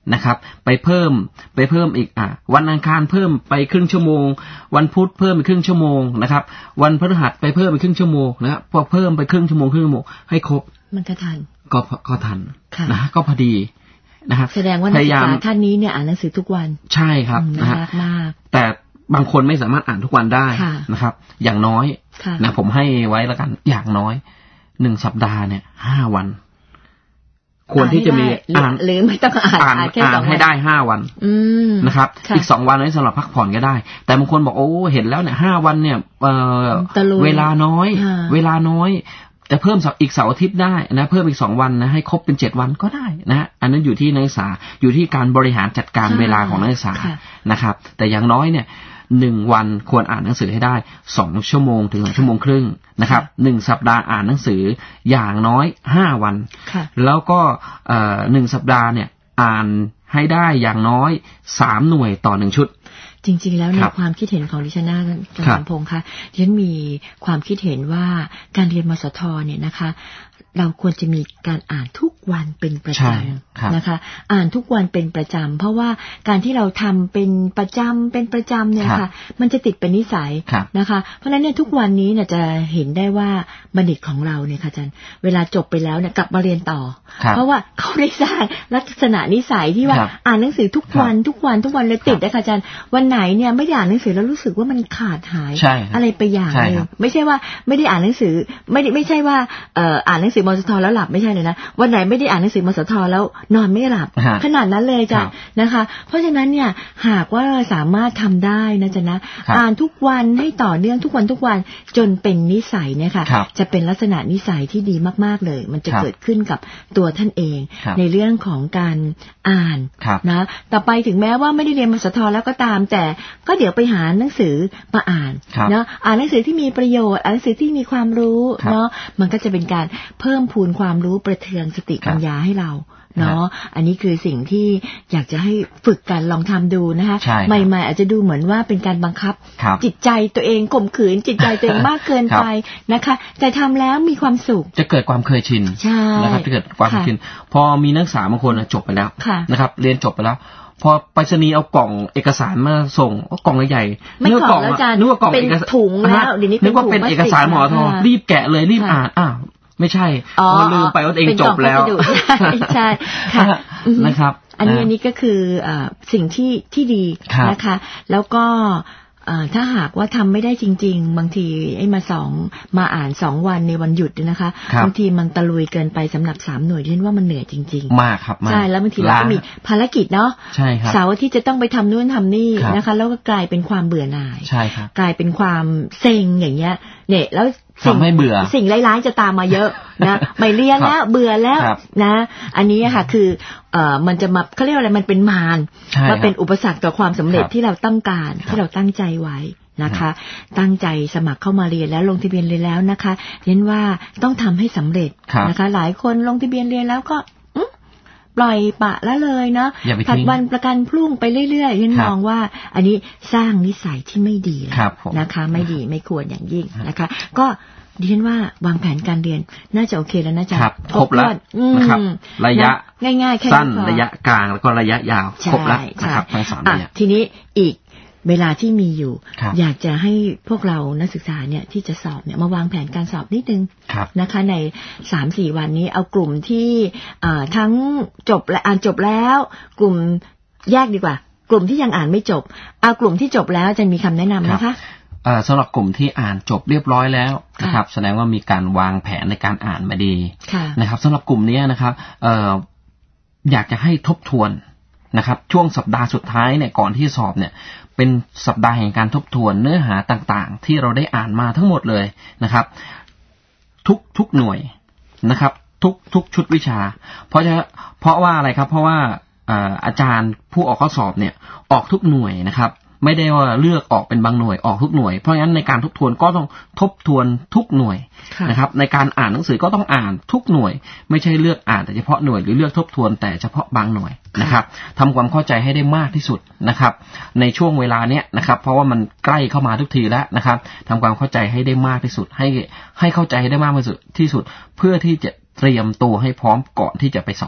นะครับไปเพิ่มไปเพิ่มอีกอ่ะวันอังคารเพิ่มไปครึ่งชั่วโมงวันพุธเพิ่มไปครึ่งชั่วโมงนะครับวันพฤหัสไปเพิ่มไปครึ่งชั่วโมงนะครับพอเพิ่มไปครึ่งชั่วโมงครึ่งชั่วโมงให้ครบมันก็ทันก็ก็ทันนะก็พอดีนะครับแสดงว่านักศึกษาท่านนี้เนี่ยอ่านหนังสือทุกวันใช่ครับนะฮะมากแต่บางคนไม่สามารถอ่านทุกวันได้นะครับอย่างน้อยนะผมให้ไว้แล้วกันอย่างน้อยหนึ่งสัปดาห์เนี่ยห้าวันควรที่จะมีอ่านหรือไม่ต้องอ่านอ่านให้ได้ห้าวันนะครับอีกสองวันไว้สำหรับพักผ่อนก็ได้แต่บางคนบอกโอ้เห็นแล้วเนี่ยห้าวันเนี่ยเวลาน้อยเวลาน้อยจะเพิ่มอีกเสาร์อาทิตย์ได้นะเพิ่มอีกสองวันนะให้ครบเป็นเจ็ดวันก็ได้นะอันนั้นอยู่ที่นักศึกษาอยู่ที่การบริหารจัดการเวลาของนักศึกษานะครับแต่อย่างน้อยเนี่ยหนึ่งวันควรอ่านหนังสือให้ได้สองชั่วโมงถึงสองชั่วโมงครึ่งนะครับหนึ่งสัปดาห์อ่านหนังสืออย่างน้อยห้าวันแล้วก็เอ่อหนึ่งสัปดาห์เนี่ยอ่านให้ได้อย่างน้อยสามหน่วยต่อหนึ่งชุดจริงๆแล้วในความคิดเห็นของดิฉันนะอาจารย์สมพงษ์คะดิฉันมีความคิดเห็นว่าการเรียนมสทเนี่ยนะคะเราควรจะมีการอ่านทุกวันเป็นประจำนะคะอ่านทุกวันเป็นประจำเพราะว่าการที่เราทำเป็นประจำเป็นประจำเนี่ยค่ะมันจะติดเป็นนิสัยนะคะเพราะฉะนั้นเนี่ยทุกวันนี้เนี่ยจะเห็นได้ว่าบัณฑิตของเราเนี่ยค่ะอาจารย์เวลาจบไปแล้วเนี่ยกลับมาเรียนต่อเพราะว่าเขาได้สร้างลักษณะนิสัยที่ว่าอ่านหนังสือทุกวันทุกวันทุกวันเลยติดนะคะอาจารย์วันไหนเนี่ยไม่ได้อ่านหนังสือแล้วรู้สึกว่ามันขาดหายอะไรไปอย่างนึงไม่ใช่ว่าไม่ได้อ่านหนังสือไม่ได้ไม่ใช่ว่าเอ่ออ่านหนังสือมสทแล้วหลับไม่ใช่เลยนะวันไหนไม่ได้อ่านหนังสือมสทแล้วนอนไม่หลับขนาดนั้นเลยจ้ะนะคะเพราะฉะนั้นเนี่ยหากว่าเราสามารถทำได้นะจ๊ะนะอ่านทุกวันให้ต่อเนื่องทุกวันทุกวันจนเป็นนิสัยเนี่ยค่ะจะเป็นลักษณะนิสัยที่ดีมากๆเลยมันจะเกิดขึ้นกับตัวท่านเองในเรื่องของการอ่านนะต่อไปถึงแม้ว่าไม่ได้เรียนมสทแล้วก็ตามแต่ก็เดี๋ยวไปหาหนังสือมาอ่านเนาะอ่านหนังสือที่มีประโยชน์อ่านหนังสือที่มีความรู้เนาะมันก็จะเป็นการเพิ่มพูนความรู้ประเทืองสติปัญญาให้เราเนาะอันนี้คือสิ่งที่อยากจะให้ฝึกกันลองทำดูนะคะใหม่ๆอาจจะดูเหมือนว่าเป็นการบังคับจิตใจตัวเองข่มขืนจิตใจตัวเองมากเกินไปนะคะแต่ทำแล้วมีความสุขจะเกิดความเคยชินนะครับจะเกิดความเคยชินพอมีนักศึกษาบางคนจบไปแล้วนะครับเรียนจบไปแล้วพอไปรษณีย์เอากล่องเอกสารมาส่งกล่องใหญ่ๆนึกว่ากล่องนึกว่ากล่องเอกสารถุงแล้วเดี๋ยวนี้นึกว่าเป็นเอกสารหมอทอรีบแกะเลยรีบอ่านอ้าวไม่ใช่เราลืมไปว่าเองจบแล้วใช่ค่ะนะครับอันนี้อันนี้ก็คือสิ่งที่ที่ดีนะคะแล้วก็ถ้าหากว่าทำไม่ได้จริงๆบางทีไอ้มาสองมาอ่านสองวันในวันหยุดนะคะบางทีมันตะลุยเกินไปสำหรับสามหน่วยที่ว่ามันเหนื่อยจริงๆมากครับใช่แล้วบางทีเราก็มีภารกิจเนาะใช่ครับเสาร์ที่จะต้องไปทำนู่นทำนี่นะคะแล้วก็กลายเป็นความเบื่อหน่ายใช่ครับกลายเป็นความเซ็งอย่างเงี้ยเนี่ยแล้วทำให้เบื่อสิ่งร้ายๆจะตามมาเยอะนะไม่เรียนแล้วเบื่อแล้วนะอันนี้ค่ะคือเอ่อมันจะมาเขาเรียกอะไรมันเป็นมารมันเป็นอุปสรรคต่อความสำเร็จที่เราต้องการที่เราตั้งใจไว้นะคะตั้งใจสมัครเข้ามาเรียนแล้วลงทะเบียนเรียนแล้วนะคะเน้นว่าต้องทำให้สำเร็จนะคะหลายคนลงทะเบียนเรียนแล้วก็ปล่อยปะละเลยเนาะผัดวันประกันพรุ่งไปเรื่อยๆฉันมองว่าอันนี้สร้างนิสัยที่ไม่ดีนะคะไม่ดีไม่ควรอย่างยิ่งนะคะก็ดิฉันว่าวางแผนการเรียนน่าจะโอเคแล้วนะจ๊ะครบแล้วนะครับระยะง่ายๆแค่สั้นระยะกลางแล้วก็ระยะยาวครบแล้วนะครับทั้งสามระยะทีนี้อีกเวลาที่มีอยู่อยากจะให้พวกเรานักศึกษาเนี่ยที่จะสอบเนี่ยมาวางแผนการสอบนิดนึงนะคะใน สามถึงสี่ วันนี้เอากลุ่มที่ทั้งจบและอ่านจบแล้วกลุ่มแยกดีกว่ากลุ่มที่ยังอ่านไม่จบเอากลุ่มที่จบแล้วจะมีคำแนะนำนะคะสำหรับกลุ่มที่อ่านจบเรียบร้อยแล้วนะครับแสดงว่ามีการวางแผนในการอ่านมาดีนะครับสำหรับกลุ่มนี้นะครับอยากจะให้ทบทวนนะครับช่วงสัปดาห์สุดท้ายเนี่ยก่อนที่สอบเนี่ยเป็นสัปดาห์แห่งการทบทวนเนื้อหาต่างๆที่เราได้อ่านมาทั้งหมดเลยนะครับทุกทุกหน่วยนะครับทุกทุกชุดวิชาเพราะจะเพราะว่าอะไรครับเพราะว่าอาจารย์ผู้ออกข้อสอบเนี่ยออกทุกหน่วยนะครับไม่ได้ว่าเลือกออกเป็นบางหน่วยออกทุกหน่วยเพราะงั้นในการทบทวนก็ต้องทบทวนทุกหน่วยนะครับในการอ่านหนังสือก็ต้องอ่านทุกหน่วยไม่ใช่เลือกอ่านแต่เฉพาะหน่วยหรือเลือกทบทวนแต่เฉพาะบางหน่วยนะครับทำความเข้าใจให้ได้มากที่สุดนะครับในช่วงเวลาเนี้ยนะครับเพราะว่ามันใกล้เข้ามาทุกทีแล้วนะครับทำความเข้าใจให้ได้มากที่สุดให้ให้เข้าใจให้ได้มากที่สุดที่สุดเพื่อที่จะเตรียมตัวให้พร้อมก่อนที่จะไปสอบ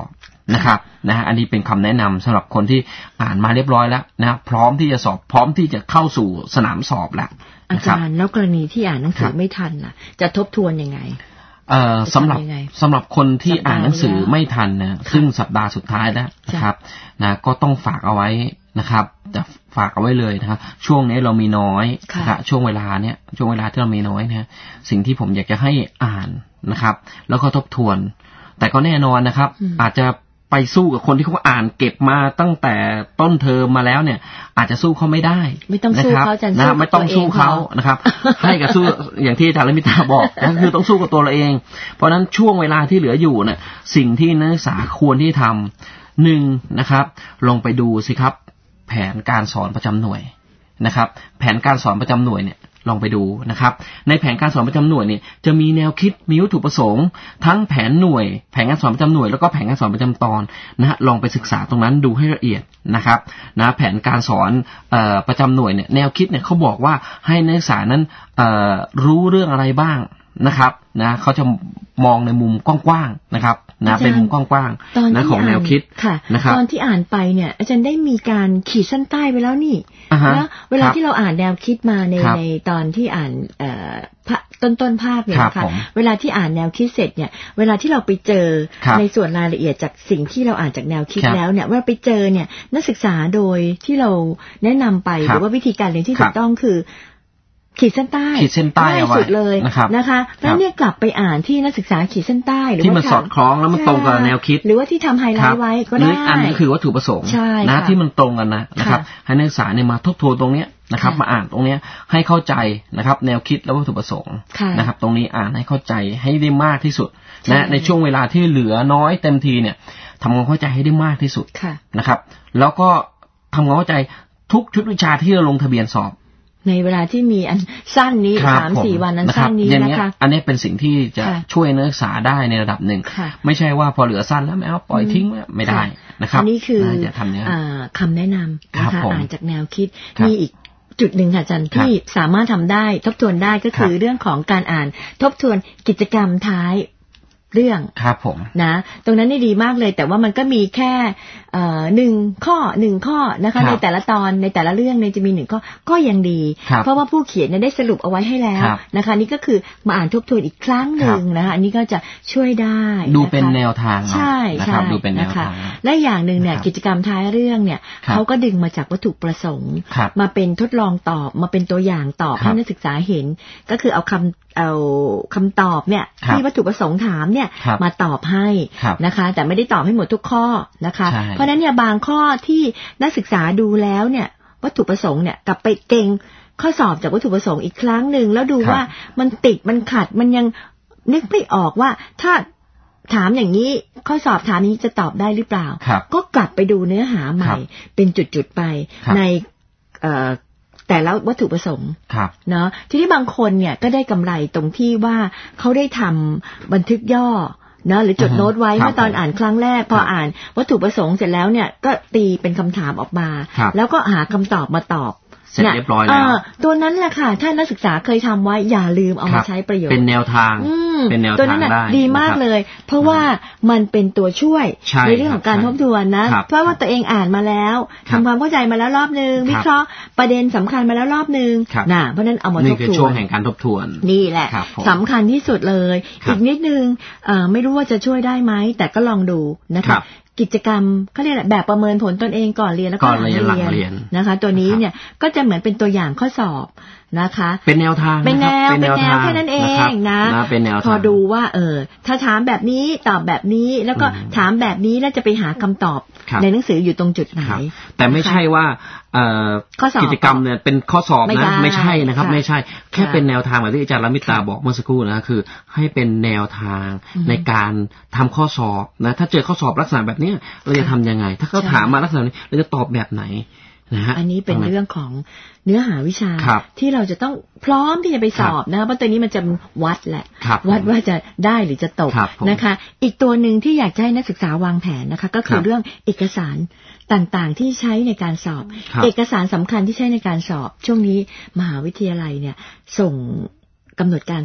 นะครับนะฮะอันนี้เป็นคำแนะนำสำหรับคนที่อ่านมาเรียบร้อยแล้วนะพร้อมที่จะสอบพร้อมที่จะเข้าสู่สนามสอบแล้วอาจารย์แล้วกรณีที่อ่านหนังสือไม่ทันล่ะจะทบทวนยังไงเอ่อสำหรับสำหรับคนที่อ่านหนังสือไม่ทันนะซึ่งสัปดาห์สุดท้ายแล้วนะครับนะก็ต้องฝากเอาไว้นะครับจะฝากเอาไว้เลยนะครับช่วงนี้เรามีน้อยนะครับช่วงเวลาเนี้ยช่วงเวลาที่เรามีน้อยนะสิ่งที่ผมอยากจะให้อ่านนะครับแล้วก็ทบทวนแต่ก็แน่นอนนะครับอาจจะไปสู้กับคนที่เขาอ่านเก็บมาตั้งแต่ต้นเทอมมาแล้วเนี่ยอาจจะสู้เขาไม่ได้ไม่ต้องสู้เขาจันนะไม่ต้องสู้เขานะครับให้กับสู้อย่างที่อาจารย์ลมิตาบอกก็คือต้องสู้กับตัวเราเองเพราะฉะนั้นช่วงเวลาที่เหลืออยู่เนี่ยสิ่งที่นักศึกษาควรที่ทำหนึ่งนะครับลองไปดูสิครับแผนการสอนประจำหน่วยนะครับแผนการสอนประจำหน่วยเนี่ยลองไปดูนะครับในแผนการสอนประจำหน่วยเนี่ยจะมีแนวคิดมีวัตถุประสงค์ทั้งแผนหน่วยแผนการสอนประจำหน่วยแล้วก็แผนการสอนประจำตอนนะฮะลองไปศึกษาตรงนั้นดูให้ละเอียดนะครับนะแผนการสอนเอ่อประจำหน่วยเนี่ยแนวคิดเนี่ยเขาบอกว่าให้นักศึกษานั้นเอ่อรู้เรื่องอะไรบ้างนะครับนะเขาจะมองในมุมกว้างๆนะครับนะเป็นมุมกว้างๆนะของแนวคิดนะครับตอนที่อ่านไปเนี่ยอาจารย์ได้มีการขีดเส้นใต้ไปแล้วนี่แล้วเวลาที่เราอ่านแนวคิดมาในในตอนที่อ่านเอ่อต้นต้นภาพเนี่ยนะคะเวลาที่อ่านแนวคิดเสร็จเนี่ยเวลาที่เราไปเจอในส่วนรายละเอียดจากสิ่งที่เราอ่านจากแนวคิดแล้วเนี่ยว่าไปเจอเนี่ยนักศึกษาโดยที่เราแนะนำไปหรือว่าวิธีการเรียนที่ถูกต้องคือขีดเส้นใต้ขีดเส้นใต้เอาไว้เลยนะคะแล้วเนี่ยกลับไปอ่านที่นักศึกษาขีดเส้นใต้หรือที่มันสอดคล้องแล้วมันตรงกับแนวคิดหรือว่าที่ทำไฮไลท์ไว้ก็ได้อันนี้คือวัตถุประสงค์นะที่มันตรงกันนะนะครับให้นักศึกษาเนี่ยมาทบทวนตรงเนี้ยนะครับมาอ่านตรงเนี้ยให้เข้าใจนะครับแนวคิดและวัตถุประสงค์นะครับตรงนี้อ่านให้เข้าใจให้ได้มากที่สุดนะในช่วงเวลาที่เหลือน้อยเต็มทีเนี่ยทำความเข้าใจให้ได้มากที่สุดนะครับแล้วก็ทำความเข้าใจทุกชุดวิชาที่เราลงทะเบียนสอบในเวลาที่มีอันสั้นนี้สามสี่วันนั้นสั้นนี้นะคะอันนี้เป็นสิ่งที่จะช่วยนักศึกษาได้ในระดับหนึ่งไม่ใช่ว่าพอเหลือสั้นแล้วไม่เอาปล่อยทิ้งไม่ได้นะครับอันนี้คือคำแนะนำนะคะอ่านจากแนวคิดมีอีกจุดหนึ่งค่ะอาจารย์ที่สามารถทำได้ทบทวนได้ก็คือเรื่องของการอ่านทบทวนกิจกรรมท้ายเรื่องครับผมนะตรงนั้นนี่ดีมากเลยแต่ว่ามันก็มีแค่เอ่อหนึ่งข้อหนึ่งข้อนะคะในแต่ละตอนในแต่ละเรื่องเนี่ยจะมีหนึ่งข้อก็ยังดีเพราะว่าผู้เขียนเนี่ยได้สรุปเอาไว้ให้แล้วนะคะนี่ก็คือมาอ่านทบทวนอีกครั้งหนึ่งนะคะอันนี้ก็จะช่วยได้ดูเป็นแนวทางใช่ใช่ดูเป็นแนวทางและอย่างหนึ่งเนี่ยกิจกรรมท้ายเรื่องเนี่ยเขาก็ดึงมาจากวัตถุประสงค์มาเป็นทดลองตอบมาเป็นตัวอย่างตอบให้นักศึกษาเห็นก็คือเอาคำเอาคำตอบเนี่ยที่วัตถุประสงค์ถามเนี่ยมาตอบให้นะคะแต่ไม่ได้ตอบให้หมดทุกข้อนะคะเพราะฉะนั้นเนี่ยบางข้อที่นักศึกษาดูแล้วเนี่ยวัตถุประสงค์เนี่ยกลับไปเก่งข้อสอบจากวัตถุประสงค์อีกครั้งหนึ่งแล้วดูว่ามันติดมันขัดมันยังนึกไม่ออกว่าถ้าถามอย่างนี้ข้อสอบถามนี้จะตอบได้หรือเปล่าก็กลับไปดูเนื้อหาใหม่เป็นจุดๆไปในแต่แล้ววัตถุประสงค์เนาะทีนี้บางคนเนี่ยก็ได้กำไรตรงที่ว่าเขาได้ทำบันทึกย่อเนาะหรือจดโน้ตไว้เมื่อตอนอ่านครั้งแรกพออ่านวัตถุประสงค์เสร็จแล้วเนี่ยก็ตีเป็นคำถามออกมาแล้วก็หาคำตอบมาตอบเสร็จเรียบร้อยแล้วตัวนั้นแหละค่ะถ้านักศึกษาเคยทำไว้อย่าลืมเอามาใช้ประโยชน์เป็นแนวทางเป็นแนวทางได้ตัวนั้นดีมากเลยเพราะว่ามันเป็นตัวช่วยในเรื่องของการทบทวนนะเพราะว่าตัวเองอ่านมาแล้วทำความเข้าใจมาแล้วรอบนึงวิเคราะห์ประเด็นสำคัญมาแล้วรอบนึงน่ะเพราะนั้นเอามาทบทวนนี่คือช่วงแห่งการทบทวนนี่แหละสำคัญที่สุดเลยอีกนิดนึงไม่รู้ว่าจะช่วยได้ไหมแต่ก็ลองดูนะคะกิจกรรมเขาเรียกแบบประเมินผลตนเองก่อนเรียนแล้วก็หลังเรียนนะคะตัวนี้เนี่ยก็จะเหมือนเป็นตัวอย่างข้อสอบนะคะเป็นแนวทางเป็นแนวเป็นแนวแค่นั้นเองนะพอดูว่าเออถ้าถามแบบนี้ตอบแบบนี้แล้วก็ถามแบบนี้แล้วจะไปหาคำตอบในหนังสืออยู่ตรงจุดไหนแต่ไม่ใช่ว่ากิจกรรมเนี่ยเป็นข้อสอบนะไม่ใช่นะครับไม่ใช่แค่เป็นแนวทางแบบที่อาจารย์ลมิตาบอกเมื่อสักครู่นะคือให้เป็นแนวทางในการทำข้อสอบนะถ้าเจอข้อสอบลักษณะแบบนี้เราจะทำยังไงถ้าเขาถามมาลักษณะนี้เราจะตอบแบบไหนนะฮะอันนี้เป็นเรื่องของเนื้อหาวิชาที่เราจะต้องพร้อมที่จะไปสอบนะเพราะตัวนี้มันจะวัดแหละวัดว่าจะได้หรือจะตกนะคะอีกตัวหนึ่งที่อยากให้นักศึกษาวางแผนนะคะก็คือเรื่องเอกสารต่างๆที่ใช้ในการสอบเอกสารสำคัญที่ใช้ในการสอบช่วงนี้มหาวิทยาลัยเนี่ยส่งกำหนดการสอบ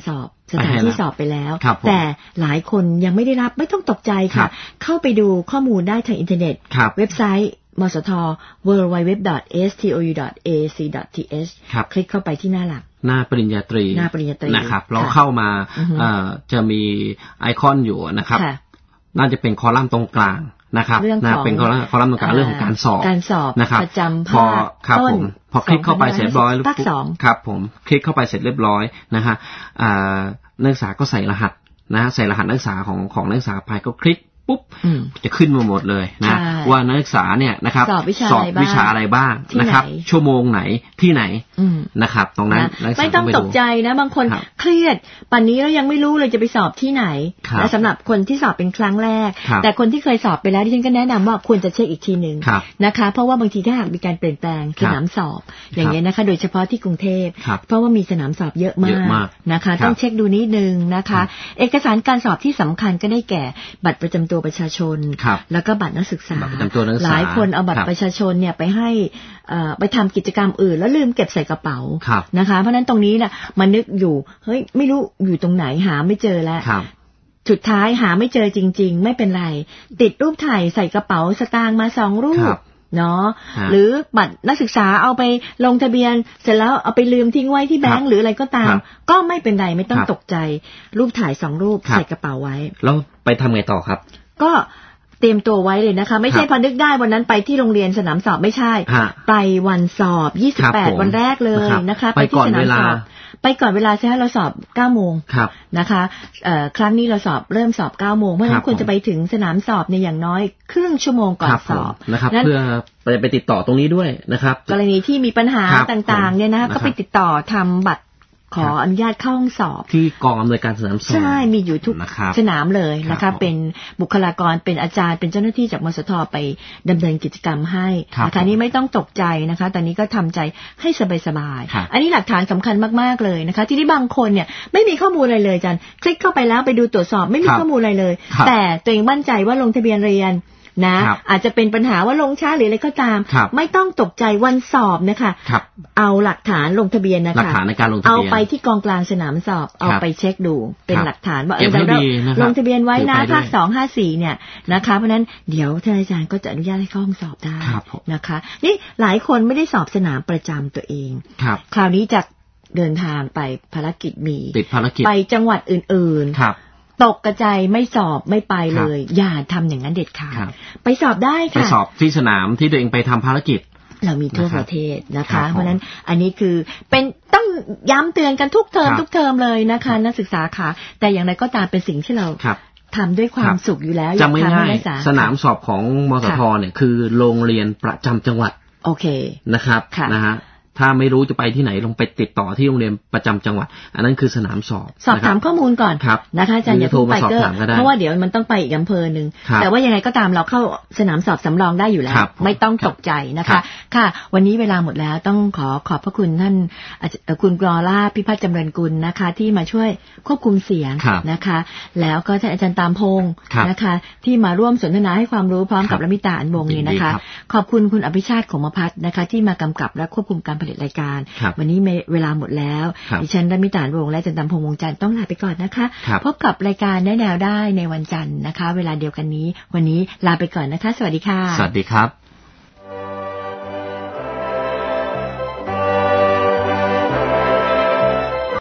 สถานที่สอบไปแล้วแต่หลายคนยังไม่ได้รับไม่ต้องตกใจค่ะเข้าไปดูข้อมูลได้ทางอินเทอร์เน็ตเว็บไซต์มสท ดับเบิลยู ดับเบิลยู ดับเบิลยู ดอท เอ เอส ที โอ ยู ดอท เอ ซี ดอท ที เอช คลิกเข้าไปที่หน้าหลักหน้าปริญญาตรีหน้าปริญญาตรีนะครับเราเข้ามาจะมีไอคอนอยู่นะครับน่าจะเป็นคอลัมน์ตรงกลางนะครับนะเป็นคอลัมน์คอลัมน์ตรงกลางเรื่องของการสอบการสอบนะครับประจำภาคต้นพอคลิกเข้าไปเสร็จเรียบร้อยครับผมคลิกเข้าไปเสร็จเรียบร้อยนะฮะนักศึกษาก็ใส่รหัสนะใส่รหัสนักศึกษาของของนักศึกษาไปก็คลิกปุ๊บจะขึ้นมาหมดเลยนะว่านักศึกษาเนี่ยนะครับสอบวิชาสอบวิชาอะไรบ้างนะครับชั่วโมงไหนที่ไหนนะครับตรงนั้นไม่ต้องตกใจนะบางคนเครียดป่านนี้แล้วยังไม่รู้เลยจะไปสอบที่ไหนและสำหรับคนที่สอบเป็นครั้งแรกแต่คนที่เคยสอบไปแล้วดิฉันก็แนะนำว่าควรจะเช็คอีกทีนึงนะคะเพราะว่าบางทีถ้าหากมีการเปลี่ยนแปลงสนามสอบอย่างเงี้ยนะคะโดยเฉพาะที่กรุงเทพเพราะว่ามีสนามสอบเยอะมากนะคะต้องเช็คดูนิดนึงนะคะเอกสารการสอบที่สำคัญก็ได้แก่บัตรประจำตัวประชาชนแล้วก็บัตรนักศึกษาหลายคนเอาบัตรประชาชนเนี่ยไปให้ไปทำกิจกรรมอื่นแล้วลืมเก็บใส่กระเป๋านะคะเพราะนั้นตรงนี้เนี่ยมันนึกอยู่เฮ้ยไม่รู้อยู่ตรงไหนหาไม่เจอแล้วสุดท้ายหาไม่เจอจริงๆไม่เป็นไรติดรูปถ่ายใส่กระเป๋าสตางค์มาสองรูปเนาะหรือบัตรนักศึกษาเอาไปลงทะเบียนเสร็จแล้วเอาไปลืมทิ้งไว้ที่แบงก์หรืออะไรก็ตามก็ไม่เป็นไรไม่ต้องตกใจรูปถ่ายสองรูปใส่กระเป๋าไว้แล้วไปทำไงต่อครับก็เตรียมตัวไว้เลยนะคะไม่ใช่พอนึกได้วันนั้นไปที่โรงเรียนสนามสอบไม่ใช่ไปวันสอบยี่สิบแปดวันแรกเลยนะคะไปที่สนามสอบไปก่อนเวลาใช่ไหมเราสอบเก้าโมงนะคะครั้งนี้เราสอบเริ่มสอบเก้าโมงเพราะฉะนั้นควรจะไปถึงสนามสอบในอย่างน้อยครึ่งชั่วโมงก่อนสอบนะครับเพื่อไปไปติดต่อตรงนี้ด้วยนะครับกรณีที่มีปัญหาต่างๆเนี่ยนะคะก็ไปติดต่อทำบัตรขออนุญาตเข้าห้องสอบที่กองอำนวยการสนามสอบใช่มีอยู่ทุกสนามเลยนะคะเป็นบุคลากรเป็นอาจารย์เป็นเจ้าหน้าที่จากมสทไปดำเนินกิจกรรมให้นะคะนี้ไม่ต้องตกใจนะคะตอนนี้ก็ทำใจให้สบายๆอันนี้หลักฐานสำคัญมากๆเลยนะคะที่ที่บางคนเนี่ยไม่มีข้อมูลอะไรเลยอาจารย์คลิกเข้าไปแล้วไปดูตรวจสอบไม่มีข้อมูลอะไรเลยแต่ตัวเองมั่นใจว่าลงทะเบียนเรียนนะอาจจะเป็นปัญหาว่าลงช้าหรืออะไรก็ตามไม่ต้องตกใจวันสอบนะคะเอาหลักฐานลงทะเบียนนะคะหลักฐานในการลงทะเบียนเอาไปที่กองกลางสนามสอบเอาไปเช็คดูเป็นหลักฐานว่าเออเราลงทะเบียนไว้นะภาคสองห้าสี่เนี่ยนะคะเพราะนั้นเดี๋ยวท่านอาจารย์ก็จะอนุญาตให้เข้าห้องสอบได้นะคะนี่หลายคนไม่ได้สอบสนามประจำตัวเองคราวนี้จะเดินทางไปภารกิจมีติดภารกิจไปจังหวัดอื่นๆตกกระจายไม่สอบไม่ไปเลยอย่าทำอย่างนั้นเด็ดขาดไปสอบได้ค่ะไปสอบที่สนามที่ตัวเองไปทำภารกิจเรามีทั่วประเทศนะคะเพราะนั้นอันนี้คือเป็นต้องย้ำเตือนกันทุกเทอมทุกเทอมเลยนะคะนักศึกษาค่ะแต่อย่างไรก็ตามเป็นสิ่งที่เราทำด้วยความสุขอยู่แล้วจำไม่ง่ายสนามสอบของมสทเนี่ยคือโรงเรียนประจำจังหวัดโอเคนะครับนะฮะถ้าไม่รู้จะไปที่ไหนลงไปติดต่อที่โรงเรียนประจำจังหวัดอันนั้นคือสนามสอบสอบถามข้อมูลก่อนนะคะอาจารย์อย่าเพิ่งไปเกอร์เพราะว่าเดี๋ยวมันต้องไปอีกอำเภอหนึ่งแต่ว่ายังไงก็ตามเราเข้าสนามสอบสำรองได้อยู่แล้วไม่ต้องตกใจนะคะค่ะวันนี้เวลาหมดแล้วต้องขอขอบพระคุณท่านคุณกรอล่าพิพัฒน์จำเริญกุลนะคะที่มาช่วยควบคุมเสียงนะคะแล้วก็ท่านอาจารย์ตามพงศ์นะคะที่มาร่วมสนทนาให้ความรู้พร้อมกับลมิตาอันวงศ์นี่นะคะขอบคุณคุณอภิชาติขมภัทรนะคะที่มากำกับและควบคุมการผลิตรายการวันนี้เวลาหมดแล้วดิฉันลมิตาอันวงศ์และอาจารย์ตามพงศ์วงศ์จันทร์ต้องลาไปก่อนนะคะพบกับรายการได้แนวได้ในวันจันทร์นะคะเวลาเดียวกันนี้วันนี้ลาไปก่อนนะคะสวัสดีค่ะสวัสดีครับ